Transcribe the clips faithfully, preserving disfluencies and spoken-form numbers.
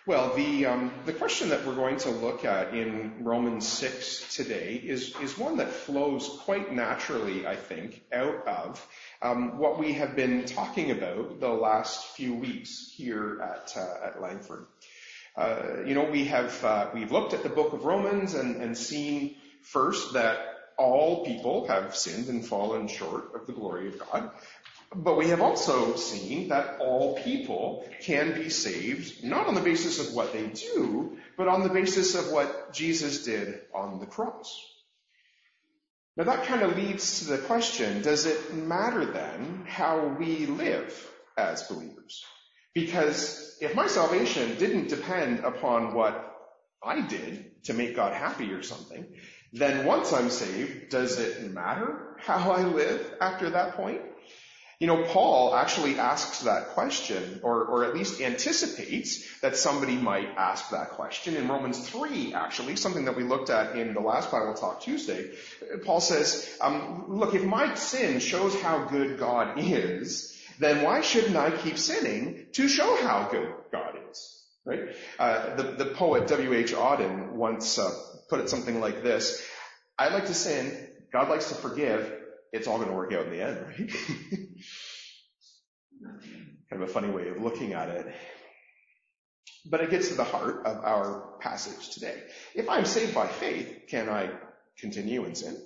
Well, the um, the question that we're going to look at in Romans six today is is one that flows quite naturally, I think, out of um, what we have been talking about the last few weeks here at uh, at Langford. Uh, you know, we have uh, we've looked at the book of Romans and, and seen first that all people have sinned and fallen short of the glory of God. But we have also seen that all people can be saved, not on the basis of what they do, but on the basis of what Jesus did on the cross. Now that kind of leads to the question, does it matter then how we live as believers? Because if my salvation didn't depend upon what I did to make God happy or something, then once I'm saved, does it matter how I live after that point? You know, Paul actually asks that question, or, or at least anticipates that somebody might ask that question. In Romans three, actually, something that we looked at in the last Bible Talk Tuesday, Paul says, um, look, if my sin shows how good God is, then why shouldn't I keep sinning to show how good God is? Right? Uh, the, the poet W H Auden once uh, put it something like this: I like to sin, God likes to forgive, it's all going to work out in the end, right? Kind of a funny way of looking at it. But it gets to the heart of our passage today. If I'm saved by faith, can I continue in sin?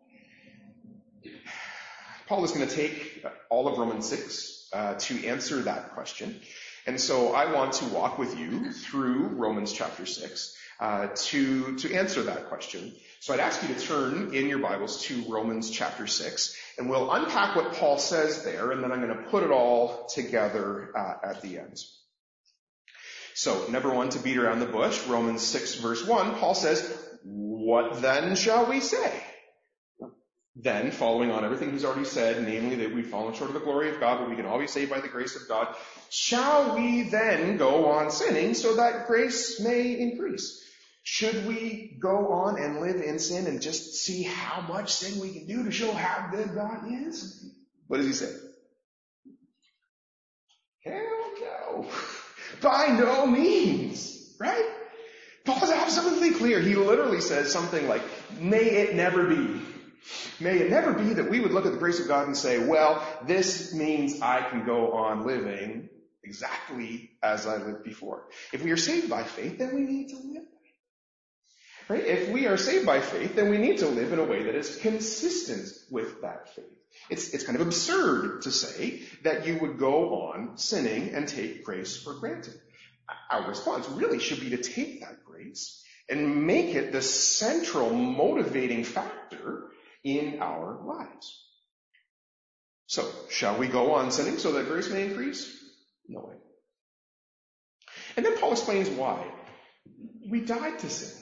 Paul is going to take all of Romans six uh, to answer that question. And so I want to walk with you through Romans chapter six uh, to, to answer that question. So I'd ask you to turn in your Bibles to Romans chapter six, and we'll unpack what Paul says there, and then I'm going to put it all together uh, at the end. So, number one, to beat around the bush, Romans six verse one, Paul says, what then shall we say? Then, following on everything he's already said, namely that we've fallen short of the glory of God, but we can all be saved by the grace of God, shall we then go on sinning so that grace may increase? Should we go on and live in sin and just see how much sin we can do to show how good God is? What does he say? Hell no. By no means. Right? Paul's absolutely clear. He literally says something like, may it never be. May it never be that we would look at the grace of God and say, well, this means I can go on living exactly as I lived before. If we are saved by faith, then we need to live. Right? If we are saved by faith, then we need to live in a way that is consistent with that faith. It's, it's kind of absurd to say that you would go on sinning and take grace for granted. Our response really should be to take that grace and make it the central motivating factor in our lives. So, shall we go on sinning so that grace may increase? No way. And then Paul explains why. We died to sin.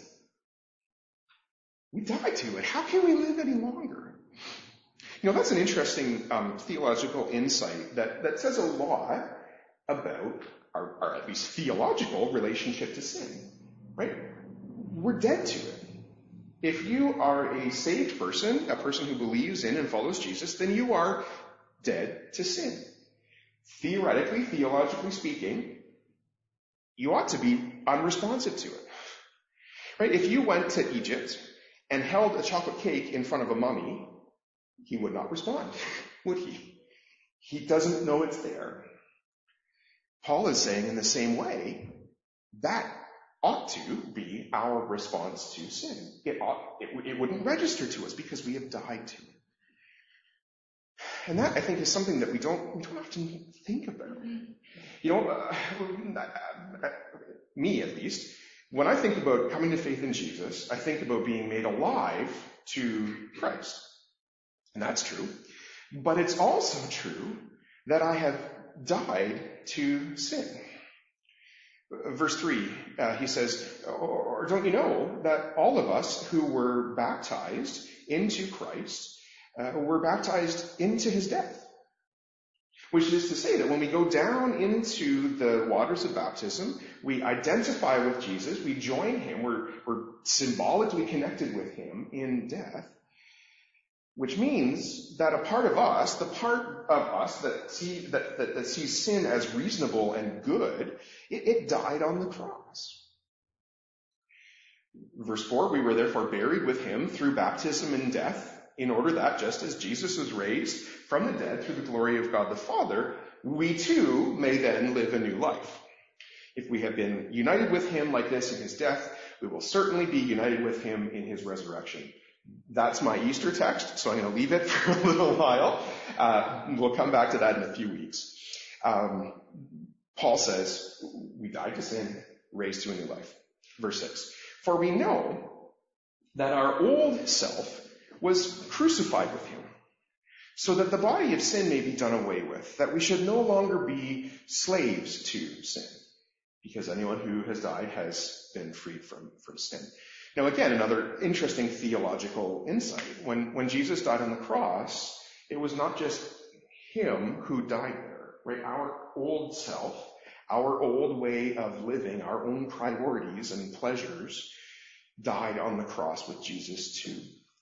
We died to it. How can we live any longer? You know, that's an interesting um, theological insight that, that says a lot about our, our at least theological relationship to sin, right? We're dead to it. If you are a saved person, a person who believes in and follows Jesus, then you are dead to sin. Theoretically, theologically speaking, you ought to be unresponsive to it. Right? If you went to Egypt and held a chocolate cake in front of a mummy, he would not respond, would he? He doesn't know it's there. Paul is saying in the same way, that ought to be our response to sin. It ought, it, it wouldn't register to us because we have died to it. And that, I think, is something that we don't, we don't often think about. You know, uh, me at least, when I think about coming to faith in Jesus, I think about being made alive to Christ. And that's true. But it's also true that I have died to sin. Verse three, uh, he says, or don't you know that all of us who were baptized into Christ uh, were baptized into his death? Which is to say that when we go down into the waters of baptism, we identify with Jesus, we join him, we're, we're symbolically connected with him in death. which means that a part of us, the part of us that, see, that, that, that sees sin as reasonable and good, it, it died on the cross. Verse four, we were therefore buried with him through baptism in death, in order that just as Jesus was raised from the dead through the glory of God the Father, we too may then live a new life. If we have been united with him like this in his death, we will certainly be united with him in his resurrection. That's my Easter text, so I'm going to leave it for a little while. Uh, we'll come back to that in a few weeks. Um, Paul says, we died to sin, raised to a new life. Verse six, for we know that our old self was crucified with him, so that the body of sin may be done away with, that we should no longer be slaves to sin, because anyone who has died has been freed from, from sin. Now again, another interesting theological insight. When, when Jesus died on the cross, it was not just him who died there, right? Our old self, our old way of living, our own priorities and pleasures died on the cross with Jesus too.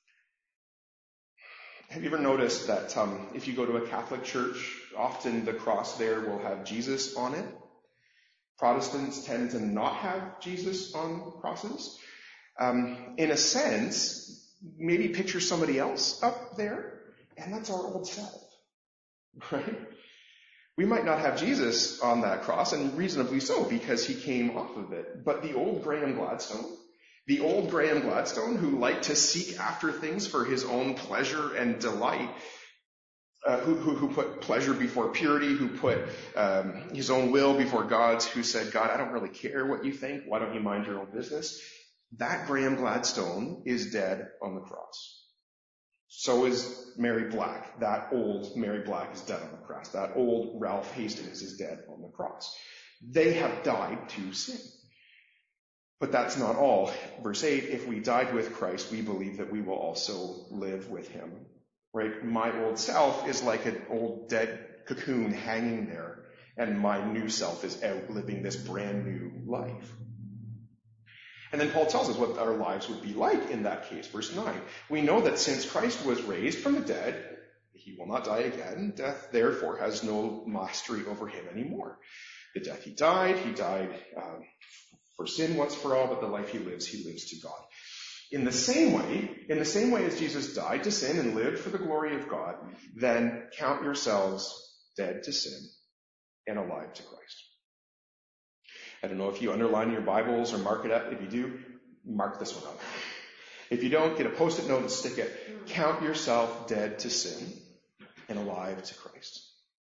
Have you ever noticed that um, if you go to a Catholic church, often the cross there will have Jesus on it? Protestants tend to not have Jesus on crosses. Um, in a sense, maybe picture somebody else up there, and that's our old self, right? We might not have Jesus on that cross, and reasonably so, because he came off of it. But the old Graham Gladstone, the old Graham Gladstone who liked to seek after things for his own pleasure and delight, uh, who, who, who put pleasure before purity, who put um, his own will before God's, who said, God, I don't really care what you think. Why don't you mind your own business? That Graham Gladstone is dead on the cross. So is Mary Black. That old Mary Black is dead on the cross. That old Ralph Hastings is dead on the cross. They have died to sin. But that's not all. Verse eight, if we died with Christ, we believe that we will also live with him. Right? My old self is like an old dead cocoon hanging there, and my new self is out living this brand new life. And then Paul tells us what our lives would be like in that case. Verse nine, we know that since Christ was raised from the dead, he will not die again. Death, therefore, has no mastery over him anymore. The death he died, he died um, for sin once for all, but the life he lives, he lives to God. In the same way, in the same way as Jesus died to sin and lived for the glory of God, then count yourselves dead to sin and alive to Christ. I don't know if you underline your Bibles or mark it up. If you do, mark this one up. If you don't, get a post-it note and stick it. Count yourself dead to sin and alive to Christ.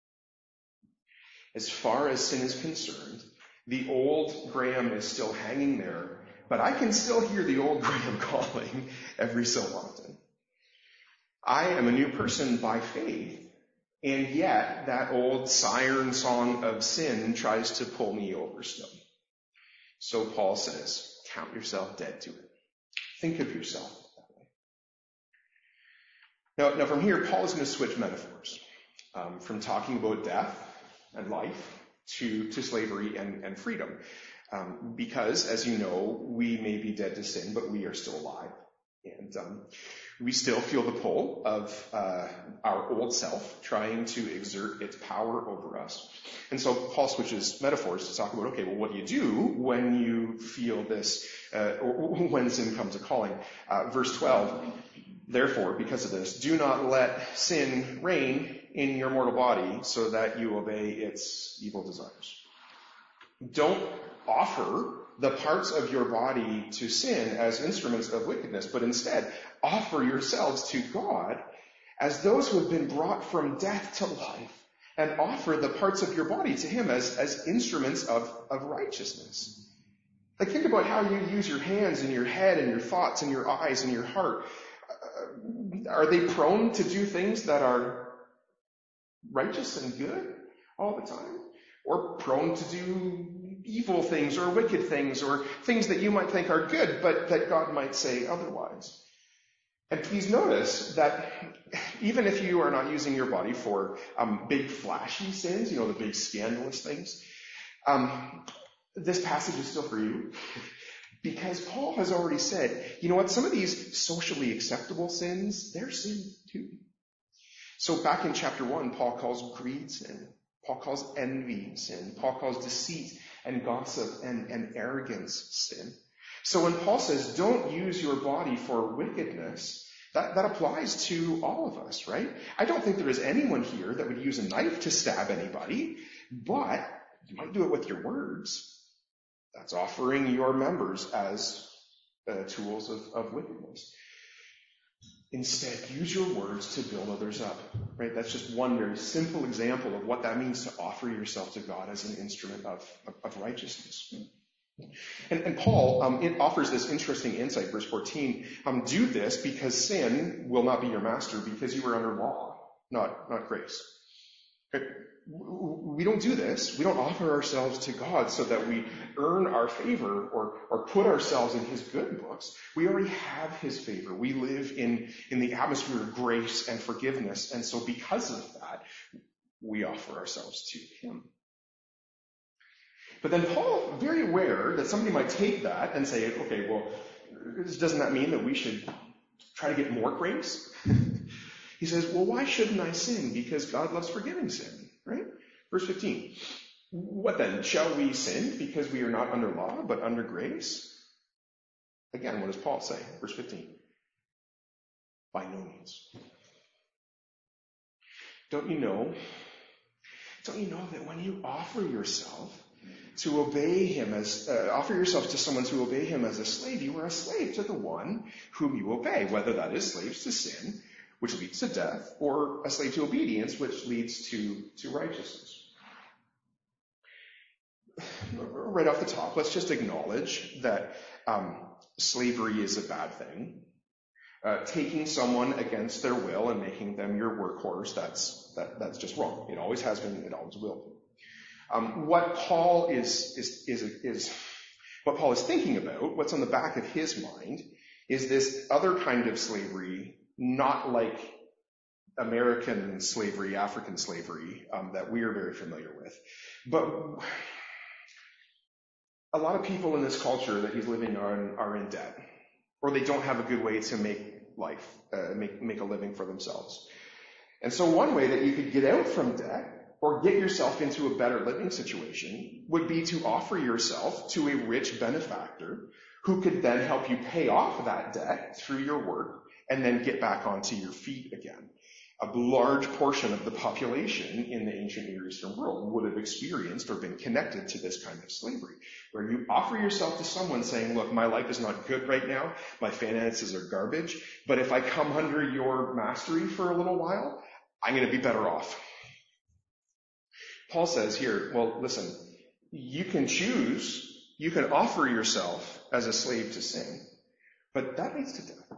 As far as sin is concerned, the old Graham is still hanging there, but I can still hear the old Graham calling every so often. I am a new person by faith, and yet that old siren song of sin tries to pull me over still. So Paul says, count yourself dead to it. Think of yourself that way. Now, now from here, Paul is going to switch metaphors um, from talking about death and life to, to slavery and, and freedom. Um, because, as you know, we may be dead to sin, but we are still alive. And um, we still feel the pull of uh, our old self trying to exert its power over us. And so Paul switches metaphors to talk about, okay, well, what do you do when you feel this, uh, or when sin comes a-calling? Uh, verse twelve, therefore, because of this, do not let sin reign in your mortal body so that you obey its evil desires. Don't offer the parts of your body to sin as instruments of wickedness, but instead offer yourselves to God as those who have been brought from death to life, and offer the parts of your body to him as, as instruments of, of righteousness. Like, think about how you use your hands and your head and your thoughts and your eyes and your heart. Uh, are they prone to do things that are righteous and good all the time? Or prone to do evil things or wicked things or things that you might think are good, but that God might say otherwise? And please notice that even if you are not using your body for um, big flashy sins, you know, the big scandalous things, um, this passage is still for you. Because Paul has already said, you know what, some of these socially acceptable sins, they're sin too. So back in chapter one, Paul calls greed sin. Paul calls envy sin. Paul calls deceit and gossip and, and arrogance sin. So when Paul says, don't use your body for wickedness, that, that applies to all of us, right? I don't think there is anyone here that would use a knife to stab anybody, but you might do it with your words. That's offering your members as uh, tools of, of wickedness. Instead, use your words to build others up, right? That's just one very simple example of what that means to offer yourself to God as an instrument of, of, of righteousness. And, and Paul um, it offers this interesting insight, verse fourteen. Um, do this because sin will not be your master because you are under law, not, not grace. Okay? We don't do this. We don't offer ourselves to God so that we earn our favor or, or put ourselves in his good books. We already have his favor. We live in, in the atmosphere of grace and forgiveness. And so because of that, we offer ourselves to him. But then Paul, very aware that somebody might take that and say, okay, well, doesn't that mean that we should try to get more grace? He says, well, why shouldn't I sin? Because God loves forgiving sin, right? Verse fifteen. What then? Shall we sin because we are not under law, but under grace? Again, what does Paul say? Verse fifteen. By no means. Don't you know? Don't you know that when you offer yourself to obey him as, uh, offer yourself to someone to obey him as a slave, you are a slave to the one whom you obey, whether that is slaves to sin, which leads to death, or a slave to obedience, which leads to, to righteousness. Right off the top, let's just acknowledge that um, slavery is a bad thing. Uh, taking someone against their will and making them your workhorse, that's that, that's just wrong. It always has been, it always will be. Um, what Paul is, is, is, is, what Paul is thinking about, what's on the back of his mind, is this other kind of slavery, not like American slavery, African slavery, um, that we are very familiar with. But a lot of people in this culture that he's living on are in debt, or they don't have a good way to make life, uh, make, make a living for themselves. And so one way that you could get out from debt or get yourself into a better living situation would be to offer yourself to a rich benefactor who could then help you pay off that debt through your work and then get back onto your feet again. A large portion of the population in the ancient Near Eastern world would have experienced or been connected to this kind of slavery, where you offer yourself to someone saying, look, my life is not good right now, my finances are garbage, but if I come under your mastery for a little while, I'm going to be better off. Paul says here, well, listen, you can choose, you can offer yourself as a slave to sin, but that leads to death.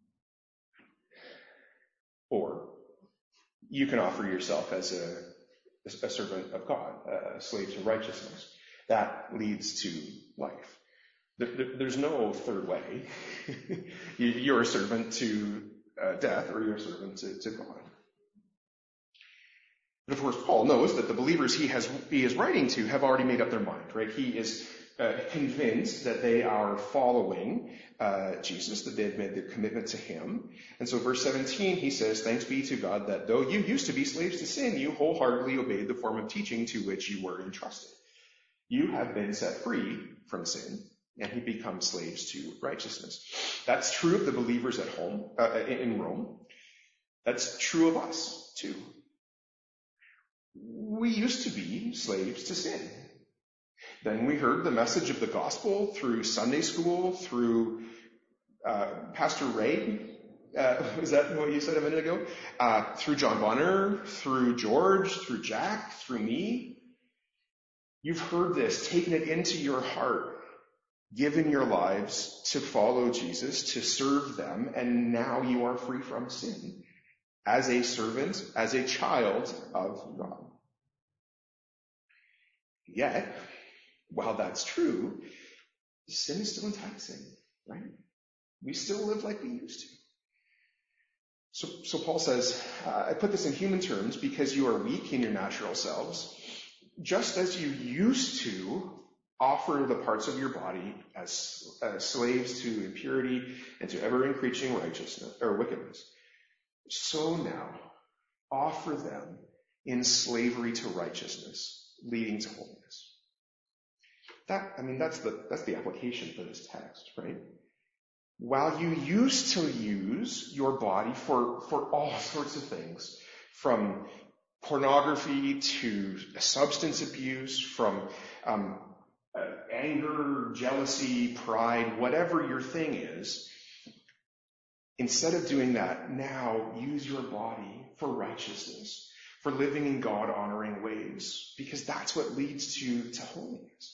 Or you can offer yourself as a, a servant of God, a slave to righteousness. That leads to life. There, there, there's no third way. You're a servant to uh, death, or you're a servant to, to God. But of course, Paul knows that the believers he has he is writing to have already made up their mind, right? He is uh, convinced that they are following uh, Jesus, that they have made their commitment to him. And so verse seventeen, he says, thanks be to God that though you used to be slaves to sin, you wholeheartedly obeyed the form of teaching to which you were entrusted. You have been set free from sin, and you become slaves to righteousness. That's true of the believers at home, uh, in Rome. That's true of us, too. We used to be slaves to sin. Then we heard the message of the gospel through Sunday school, through uh, Pastor Ray. Uh, was that what you said a minute ago? Uh, through John Bonner, through George, through Jack, through me. You've heard this, taken it into your heart, given your lives to follow Jesus, to serve them, and now you are free from sin. As a servant, as a child of God. Yet, while that's true, sin is still enticing, right? We still live like we used to. So, so Paul says, uh, I put this in human terms because you are weak in your natural selves, just as you used to offer the parts of your body as, as slaves to impurity and to ever-increasing righteousness or wickedness. So now, offer them in slavery to righteousness, leading to holiness. That, I mean, that's the, that's the application for this text, right? While you used to use your body for, for all sorts of things, from pornography to substance abuse, from um, uh, anger, jealousy, pride, whatever your thing is, instead of doing that, now use your body for righteousness, for living in God-honoring ways, because that's what leads to, to holiness.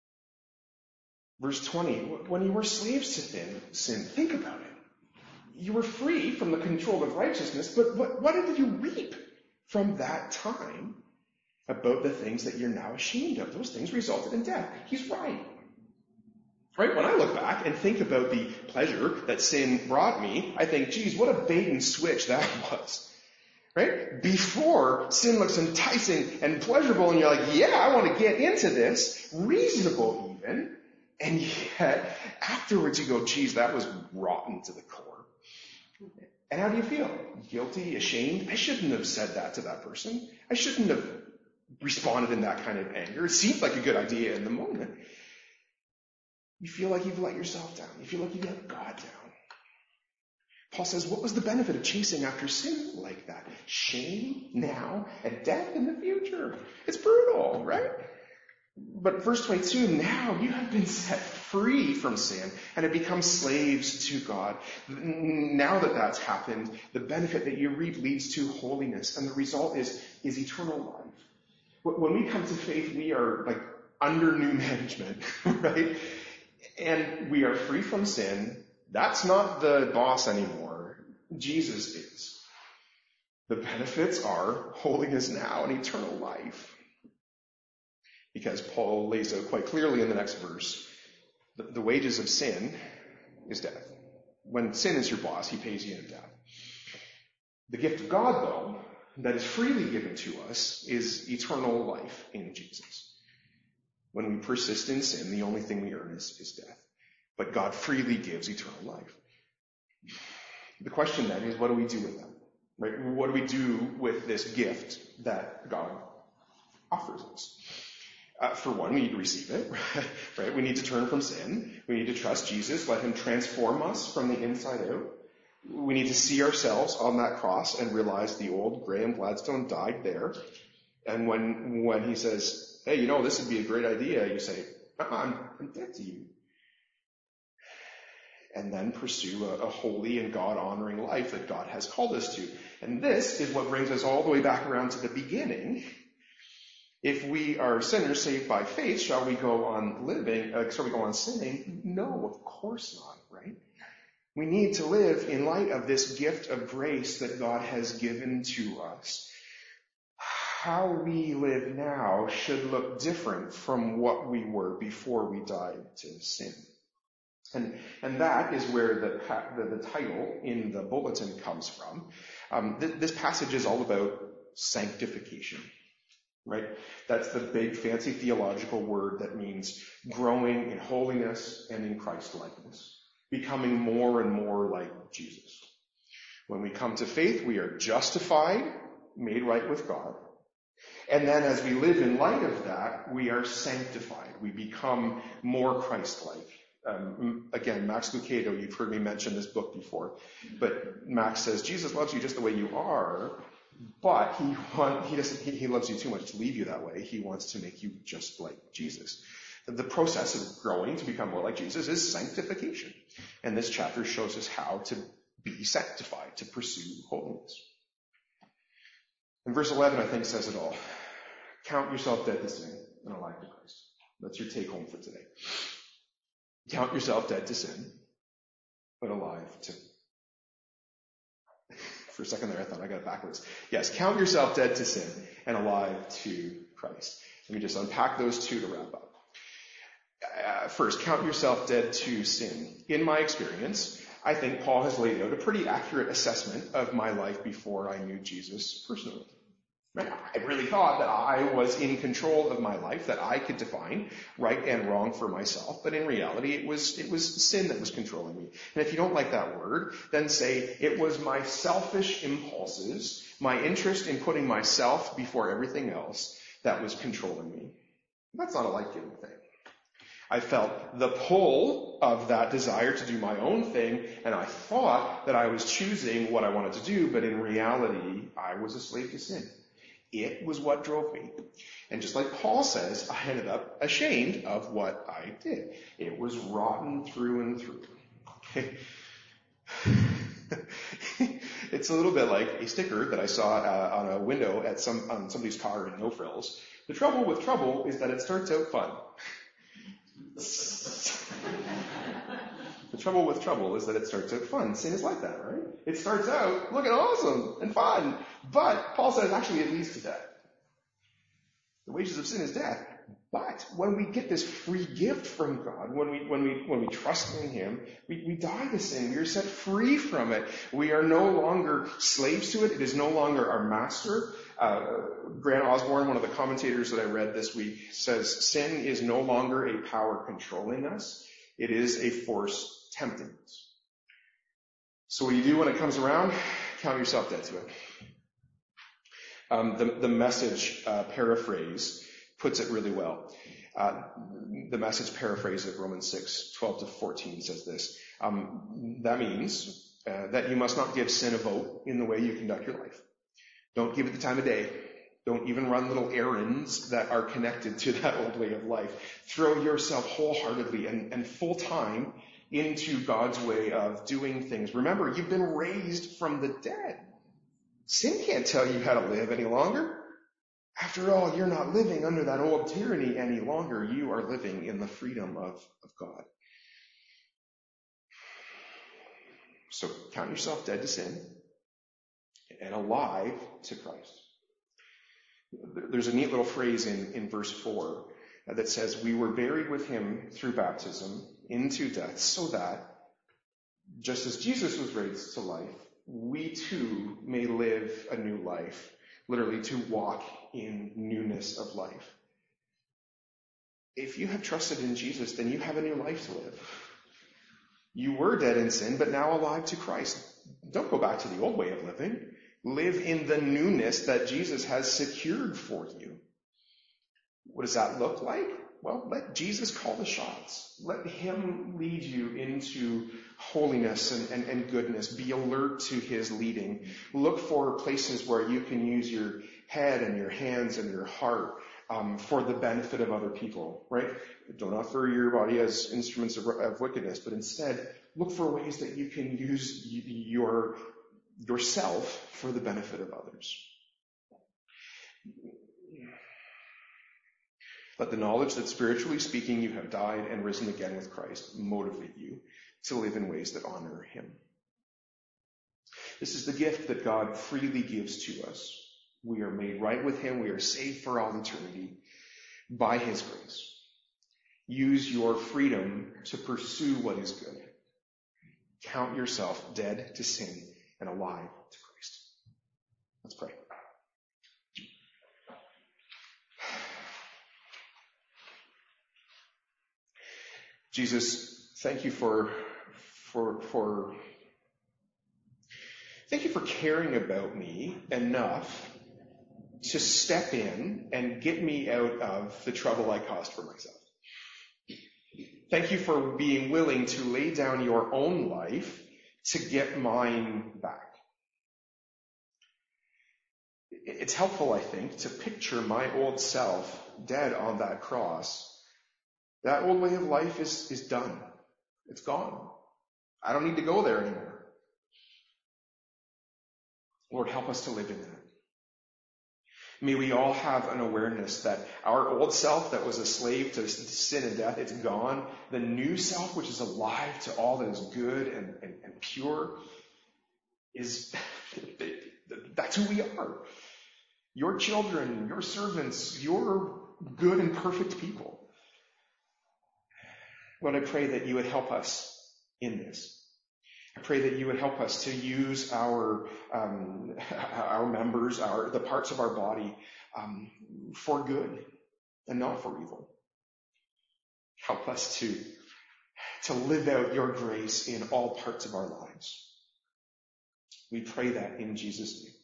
Verse twenty, when you were slaves to sin, sin, think about it. You were free from the control of righteousness, but what, what did you reap from that time about the things that you're now ashamed of? Those things resulted in death. He's right. Right? When I look back and think about the pleasure that sin brought me, I think, geez, what a bait and switch that was. Right? Before, sin looks enticing and pleasurable, and you're like, yeah, I want to get into this, reasonable even. And yet, afterwards you go, geez, that was rotten to the core. And how do you feel? Guilty, ashamed? I shouldn't have said that to that person. I shouldn't have responded in that kind of anger. It seemed like a good idea in the moment. You feel like you've let yourself down. You feel like you've let God down. Paul says, what was the benefit of chasing after sin like that? Shame now and death in the future. It's brutal, right? But verse twenty-two, now you have been set free from sin and have become slaves to God. Now that that's happened, the benefit that you reap leads to holiness, and the result is, is eternal life. When we come to faith, we are like under new management, right? And we are free from sin. That's not the boss anymore. Jesus is. The benefits are holiness now and eternal life. Because Paul lays out quite clearly in the next verse, the, the wages of sin is death. When sin is your boss, he pays you in death. The gift of God, though, that is freely given to us is eternal life in Jesus. When we persist in sin, the only thing we earn is, is death. But God freely gives eternal life. The question then is, what do we do with that? Right? What do we do with this gift that God offers us? Uh, for one, we need to receive it, right? We need to turn from sin. We need to trust Jesus, let him transform us from the inside out. We need to see ourselves on that cross and realize the old Graham Gladstone died there. And when when he says, hey, you know, this would be a great idea, you say, uh-uh, I'm, I'm dead to you. And then pursue a, a holy and God-honoring life that God has called us to. And this is what brings us all the way back around to the beginning. If we are sinners saved by faith, shall we go on living, uh, shall we go on sinning? No, of course not, right? We need to live in light of this gift of grace that God has given to us. How we live now should look different from what we were before we died to sin. And, and that is where the, the, the title in the bulletin comes from. Um, th- this passage is all about sanctification. Right? That's the big fancy theological word that means growing in holiness and in Christ-likeness, becoming more and more like Jesus. When we come to faith, we are justified, made right with God. And then as we live in light of that, we are sanctified. We become more Christ-like. Um, again, Max Lucado, you've heard me mention this book before, but Max says, Jesus loves you just the way you are, but he want, he doesn't. He, he loves you too much to leave you that way. He wants to make you just like Jesus. The, the process of growing to become more like Jesus is sanctification, and this chapter shows us how to be sanctified, to pursue holiness. And verse eleven, I think, says it all. Count yourself dead to sin and alive to Christ. That's your take home for today. Count yourself dead to sin, but alive to. For a second there, I thought I got it backwards. Yes, count yourself dead to sin and alive to Christ. Let me just unpack those two to wrap up. Uh, first, count yourself dead to sin. In my experience, I think Paul has laid out a pretty accurate assessment of my life before I knew Jesus personally. Right? I really thought that I was in control of my life, that I could define right and wrong for myself. But in reality, it was, it was sin that was controlling me. And if you don't like that word, then say it was my selfish impulses, my interest in putting myself before everything else that was controlling me. That's not a life-giving thing. I felt the pull of that desire to do my own thing, and I thought that I was choosing what I wanted to do, but in reality, I was a slave to sin. It was what drove me. And just like Paul says, I ended up ashamed of what I did. It was rotten through and through. It's a little bit like a sticker that I saw uh, on a window at some on somebody's car in No Frills. The trouble with trouble is that it starts out fun. The trouble with trouble is that it starts out fun. Sin is like that, right? It starts out looking awesome and fun. But Paul says actually it leads to death. The wages of sin is death. But when we get this free gift from God, when we when we when we trust in Him, we, we die to sin. We are set free from it. We are no longer slaves to it. It is no longer our master. Uh, Grant Osborne, one of the commentators that I read this week, says sin is no longer a power controlling us. It is a force tempting us. So what do you do when it comes around? Count yourself dead to it. Um, the, the Message uh, paraphrase puts it really well. Uh, the Message paraphrase of Romans six, twelve to fourteen says this. Um, that means uh, that you must not give sin a vote in the way you conduct your life. Don't give it the time of day. Don't even run little errands that are connected to that old way of life. Throw yourself wholeheartedly and, and full time into God's way of doing things. Remember, you've been raised from the dead. Sin can't tell you how to live any longer. After all, you're not living under that old tyranny any longer. You are living in the freedom of, of God. So count yourself dead to sin and alive to Christ. There's a neat little phrase in, in verse four that says, we were buried with Him through baptism into death, so that, just as Jesus was raised to life, we too may live a new life, literally to walk in newness of life. If you have trusted in Jesus, then you have a new life to live. You were dead in sin, but now alive to Christ. Don't go back to the old way of living. Live in the newness that Jesus has secured for you. What does that look like? Well, let Jesus call the shots. Let Him lead you into holiness and, and, and goodness. Be alert to His leading. Look for places where you can use your head and your hands and your heart um, for the benefit of other people, right? Don't offer your body as instruments of, of wickedness, but instead look for ways that you can use your yourself for the benefit of others. Let the knowledge that spiritually speaking you have died and risen again with Christ motivate you to live in ways that honor Him. This is the gift that God freely gives to us. We are made right with Him. We are saved for all eternity by His grace. Use your freedom to pursue what is good. Count yourself dead to sin and alive to Christ. Let's pray. Jesus, thank you for, for, for, thank you for caring about me enough to step in and get me out of the trouble I caused for myself. Thank you for being willing to lay down your own life to get mine back. It's helpful, I think, to picture my old self dead on that cross. That old way of life is, is done. It's gone. I don't need to go there anymore. Lord, help us to live in that. May we all have an awareness that our old self that was a slave to sin and death, it's gone. The new self, which is alive to all that is good and, and, and pure, is that's who we are. Your children, your servants, your good and perfect people. Lord, I pray that you would help us in this. I pray that you would help us to use our um, our members, our the parts of our body um, for good and not for evil. Help us to, to live out your grace in all parts of our lives. We pray that in Jesus' name.